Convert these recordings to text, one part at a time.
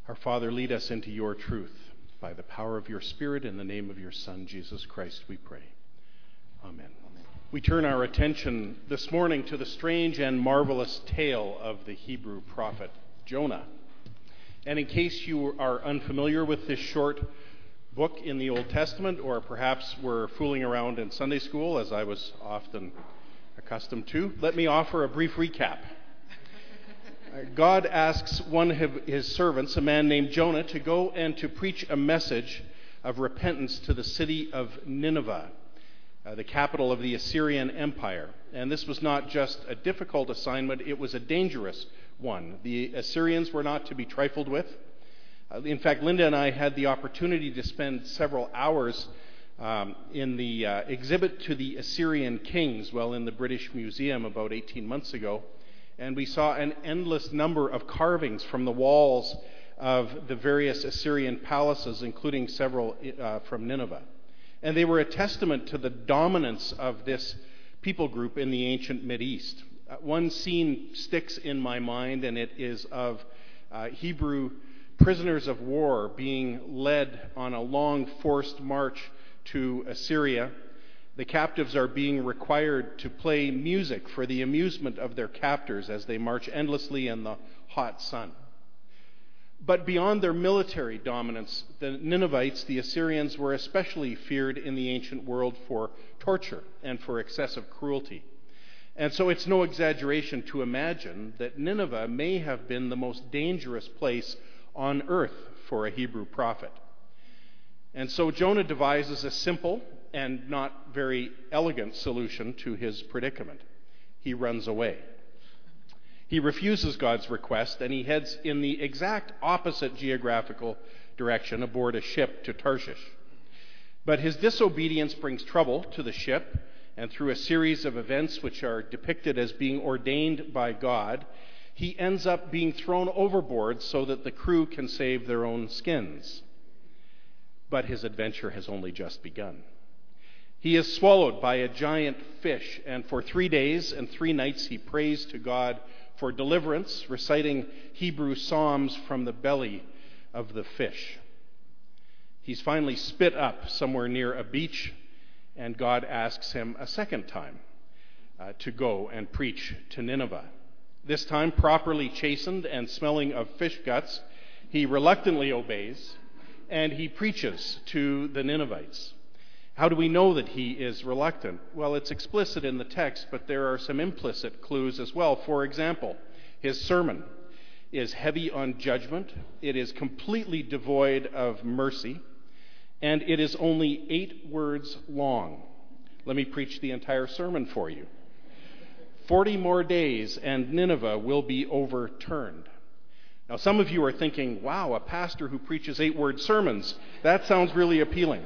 Our Father, lead us into your truth. By the power of your Spirit, in the name of your Son, Jesus Christ, we pray. Amen. We turn our attention this morning to the strange and marvelous tale of the Hebrew prophet Jonah. And in case you are unfamiliar with this short book in the Old Testament, or perhaps were fooling around in Sunday school, as I was often accustomed to, let me offer a brief recap. God asks one of his servants, a man named Jonah, to go and to preach a message of repentance to the city of Nineveh, the capital of the Assyrian Empire. And this was not just a difficult assignment, it was a dangerous one. The Assyrians were not to be trifled with. In fact, Linda and I had the opportunity to spend several hours in the exhibit to the Assyrian kings, in the British Museum about 18 months ago. And we saw an endless number of carvings from the walls of the various Assyrian palaces, including several from Nineveh. And they were a testament to the dominance of this people group in the ancient Mideast. One scene sticks in my mind, and it is of Hebrew prisoners of war being led on a long forced march to Assyria. The captives are being required to play music for the amusement of their captors as they march endlessly in the hot sun. But beyond their military dominance, the Ninevites, the Assyrians, were especially feared in the ancient world for torture and for excessive cruelty. And so it's no exaggeration to imagine that Nineveh may have been the most dangerous place on earth for a Hebrew prophet. And so Jonah devises a simple and not very elegant solution to his predicament. He runs away. He refuses God's request, and he heads in the exact opposite geographical direction aboard a ship to Tarshish. But his disobedience brings trouble to the ship, and through a series of events which are depicted as being ordained by God, he ends up being thrown overboard so that the crew can save their own skins. But his adventure has only just begun. He is swallowed by a giant fish, and for 3 days and 3 nights he prays to God for deliverance, reciting Hebrew psalms from the belly of the fish. He's finally spit up somewhere near a beach, and God asks him a second time to go and preach to Nineveh. This time, properly chastened and smelling of fish guts, he reluctantly obeys, and he preaches to the Ninevites. How do we know that he is reluctant? Well, it's explicit in the text, but there are some implicit clues as well. For example, his sermon is heavy on judgment, it is completely devoid of mercy, and it is only 8 words long. Let me preach the entire sermon for you. 40 more days and Nineveh will be overturned. Now, some of you are thinking, wow, a pastor who preaches 8-word sermons, that sounds really appealing.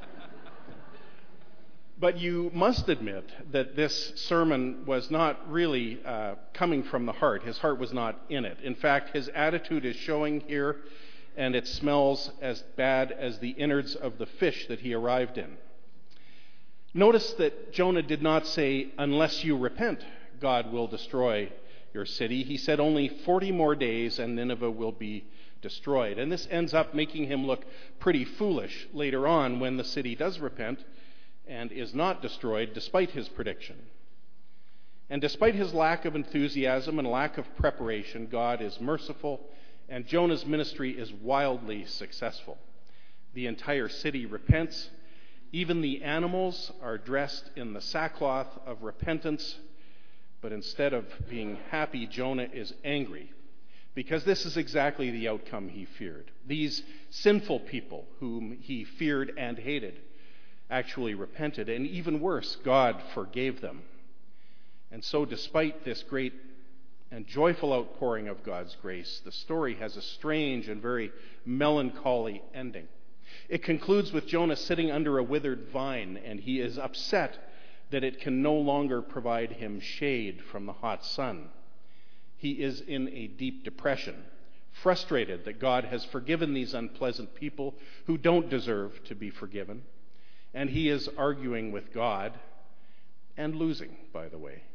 But you must admit that this sermon was not really coming from the heart. His heart was not in it. In fact, his attitude is showing here, and it smells as bad as the innards of the fish that he arrived in. Notice that Jonah did not say, unless you repent, God will destroy your city. He said only 40 more days and Nineveh will be destroyed. And this ends up making him look pretty foolish later on when the city does repent and is not destroyed despite his prediction. And despite his lack of enthusiasm and lack of preparation, God is merciful, and Jonah's ministry is wildly successful. The entire city repents. Even the animals are dressed in the sackcloth of repentance, but instead of being happy, Jonah is angry, because this is exactly the outcome he feared. These sinful people whom he feared and hated actually repented, and even worse, God forgave them. And so despite this great and joyful outpouring of God's grace, the story has a strange and very melancholy ending. It concludes with Jonah sitting under a withered vine, and he is upset that it can no longer provide him shade from the hot sun. He is in a deep depression, frustrated that God has forgiven these unpleasant people who don't deserve to be forgiven. And he is arguing with God and losing, by the way.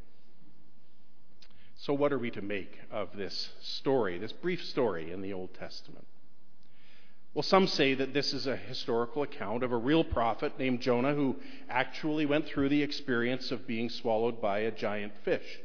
So what are we to make of this story, this brief story in the Old Testament? Well, some say that this is a historical account of a real prophet named Jonah who actually went through the experience of being swallowed by a giant fish.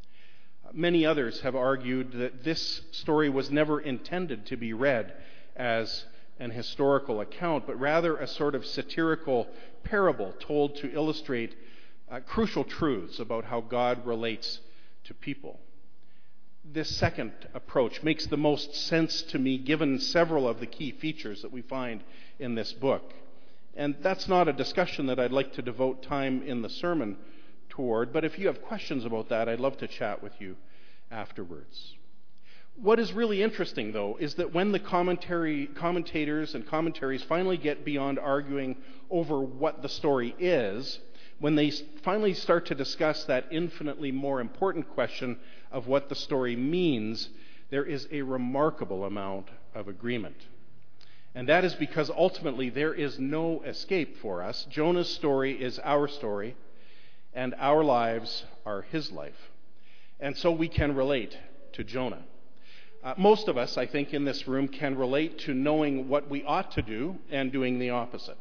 Many others have argued that this story was never intended to be read as an historical account, but rather a sort of satirical parable told to illustrate crucial truths about how God relates to people. This second approach makes the most sense to me, given several of the key features that we find in this book. And that's not a discussion that I'd like to devote time in the sermon toward, but if you have questions about that, I'd love to chat with you afterwards. What is really interesting, though, is that when the commentators and commentaries finally get beyond arguing over what the story is, when they finally start to discuss that infinitely more important question of what the story means, there is a remarkable amount of agreement. And that is because ultimately there is no escape for us. Jonah's story is our story, and our lives are his life. And so we can relate to Jonah. Most of us, I think, in this room can relate to knowing what we ought to do and doing the opposite.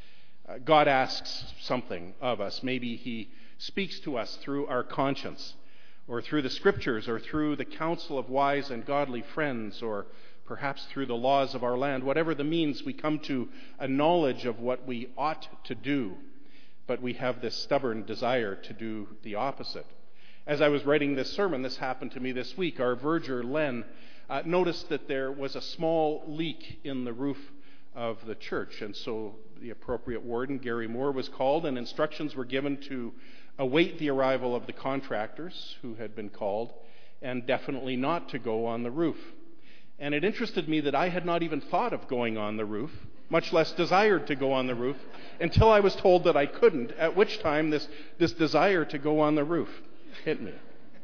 God asks something of us. Maybe he speaks to us through our conscience, or through the scriptures, or through the counsel of wise and godly friends, or perhaps through the laws of our land. Whatever the means, we come to a knowledge of what we ought to do, but we have this stubborn desire to do the opposite. As I was writing this sermon, this happened to me this week. Our verger, Len, noticed that there was a small leak in the roof of the church, and so the appropriate warden, Gary Moore, was called, and instructions were given to await the arrival of the contractors who had been called, and definitely not to go on the roof. And it interested me that I had not even thought of going on the roof, much less desired to go on the roof, until I was told that I couldn't, at which time this desire to go on the roof hit me.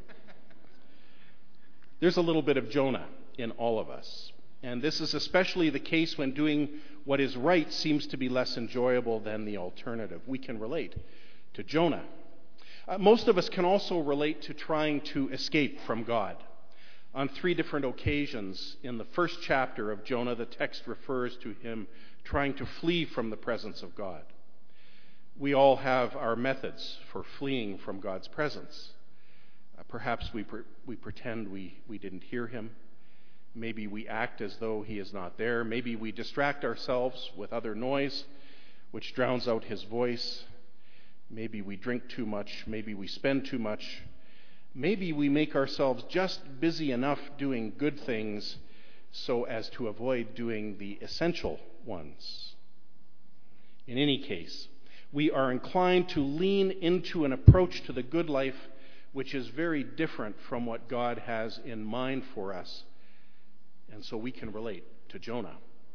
There's a little bit of Jonah in all of us. And this is especially the case when doing what is right seems to be less enjoyable than the alternative. We can relate to Jonah. Most of us can also relate to trying to escape from God. On 3 different occasions in the first chapter of Jonah, the text refers to him trying to flee from the presence of God. We all have our methods for fleeing from God's presence. Perhaps we pretend we didn't hear him. Maybe we act as though he is not there. Maybe we distract ourselves with other noise, which drowns out his voice. Maybe we drink too much. Maybe we spend too much. Maybe we make ourselves just busy enough doing good things so as to avoid doing the essential ones. In any case, we are inclined to lean into an approach to the good life which is very different from what God has in mind for us. And so we can relate to Jonah.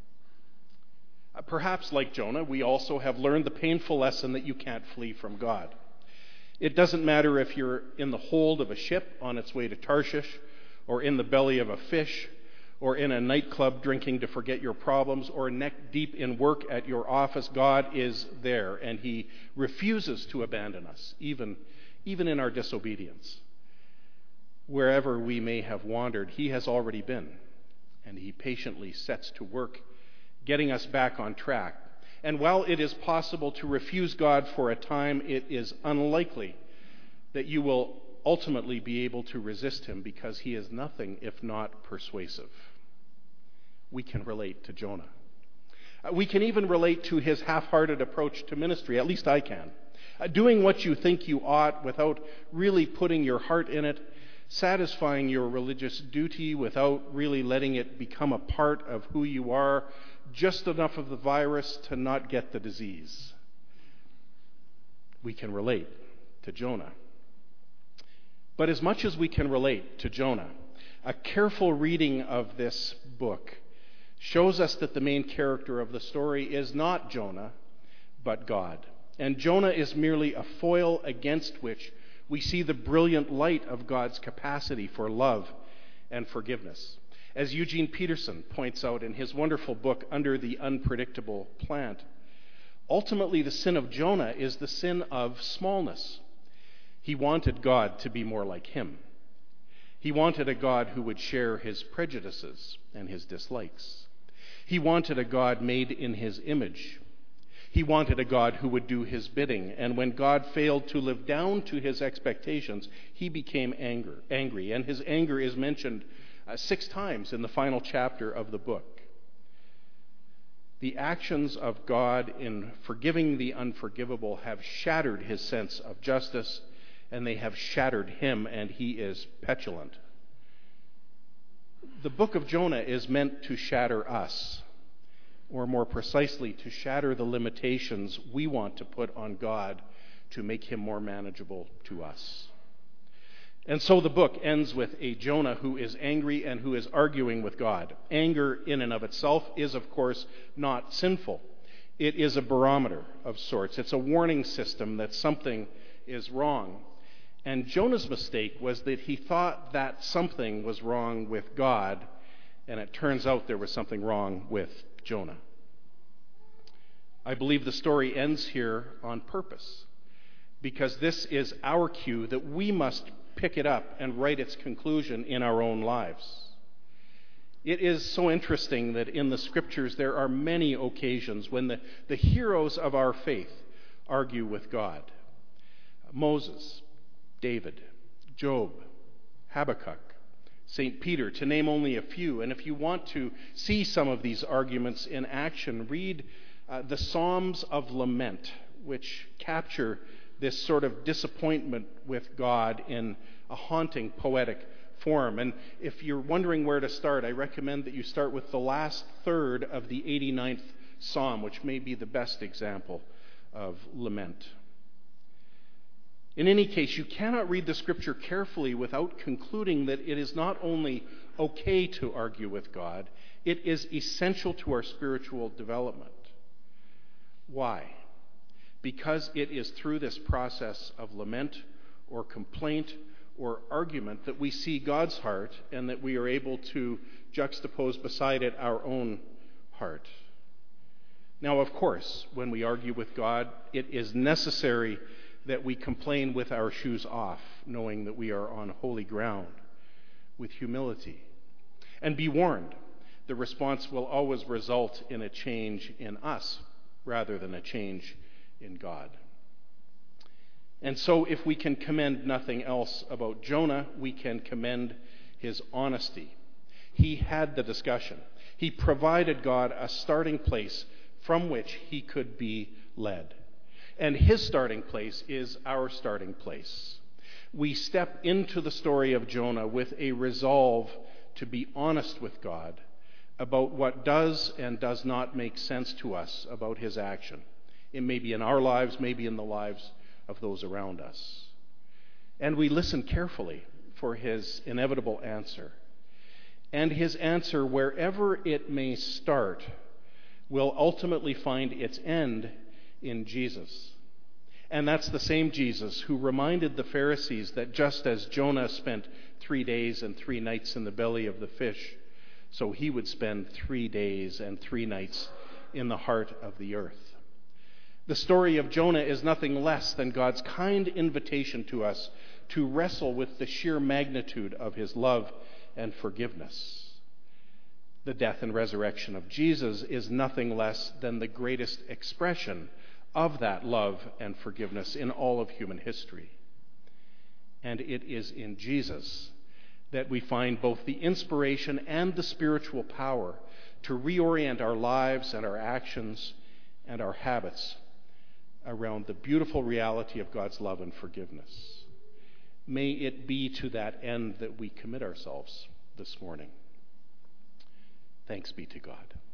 Perhaps like Jonah, we also have learned the painful lesson that you can't flee from God. It doesn't matter if you're in the hold of a ship on its way to Tarshish, or in the belly of a fish, or in a nightclub drinking to forget your problems, or neck deep in work at your office. God is there, and he refuses to abandon us, even in our disobedience. Wherever we may have wandered, he has already been, and he patiently sets to work, getting us back on track. And while it is possible to refuse God for a time, it is unlikely that you will ultimately be able to resist him, because he is nothing if not persuasive. We can relate to Jonah. We can even relate to his half-hearted approach to ministry. At least I can. Doing what you think you ought without really putting your heart in it, satisfying your religious duty without really letting it become a part of who you are, just enough of the virus to not get the disease. We can relate to Jonah. But as much as we can relate to Jonah, a careful reading of this book shows us that the main character of the story is not Jonah, but God. And Jonah is merely a foil against which we see the brilliant light of God's capacity for love and forgiveness. As Eugene Peterson points out in his wonderful book, Under the Unpredictable Plant, ultimately the sin of Jonah is the sin of smallness. He wanted God to be more like him. He wanted a God who would share his prejudices and his dislikes. He wanted a God made in his image. He wanted a God who would do his bidding. And when God failed to live down to his expectations, he became angry. And his anger is mentioned 6 times in the final chapter of the book. The actions of God in forgiving the unforgivable have shattered his sense of justice, and they have shattered him, and he is petulant. The book of Jonah is meant to shatter us, or more precisely, to shatter the limitations we want to put on God to make him more manageable to us. And so the book ends with a Jonah who is angry and who is arguing with God. Anger in and of itself is, of course, not sinful. It is a barometer of sorts. It's a warning system that something is wrong. And Jonah's mistake was that he thought that something was wrong with God, and it turns out there was something wrong with Jonah. I believe the story ends here on purpose, because this is our cue that we must pick it up and write its conclusion in our own lives. It is so interesting that in the scriptures there are many occasions when the heroes of our faith argue with God. Moses, David, Job, Habakkuk, St. Peter, to name only a few. And if you want to see some of these arguments in action, read the Psalms of Lament, which capture this sort of disappointment with God in a haunting, poetic form. And if you're wondering where to start, I recommend that you start with the last third of the 89th Psalm, which may be the best example of lament. In any case, you cannot read the scripture carefully without concluding that it is not only okay to argue with God, it is essential to our spiritual development. Why? Because it is through this process of lament or complaint or argument that we see God's heart and that we are able to juxtapose beside it our own heart. Now, of course, when we argue with God, it is necessary that we complain with our shoes off, knowing that we are on holy ground, with humility. And be warned, the response will always result in a change in us rather than a change in God. And so if we can commend nothing else about Jonah, we can commend his honesty. He had the discussion. He provided God a starting place from which he could be led. And his starting place is our starting place. We step into the story of Jonah with a resolve to be honest with God about what does and does not make sense to us about his action. It may be in our lives, maybe in the lives of those around us. And we listen carefully for his inevitable answer. And his answer, wherever it may start, will ultimately find its end in Jesus. And that's the same Jesus who reminded the Pharisees that just as Jonah spent 3 days and 3 nights in the belly of the fish, so he would spend 3 days and 3 nights in the heart of the earth. The story of Jonah is nothing less than God's kind invitation to us to wrestle with the sheer magnitude of his love and forgiveness. The death and resurrection of Jesus is nothing less than the greatest expression of that love and forgiveness in all of human history. And it is in Jesus that we find both the inspiration and the spiritual power to reorient our lives and our actions and our habits around the beautiful reality of God's love and forgiveness. May it be to that end that we commit ourselves this morning. Thanks be to God.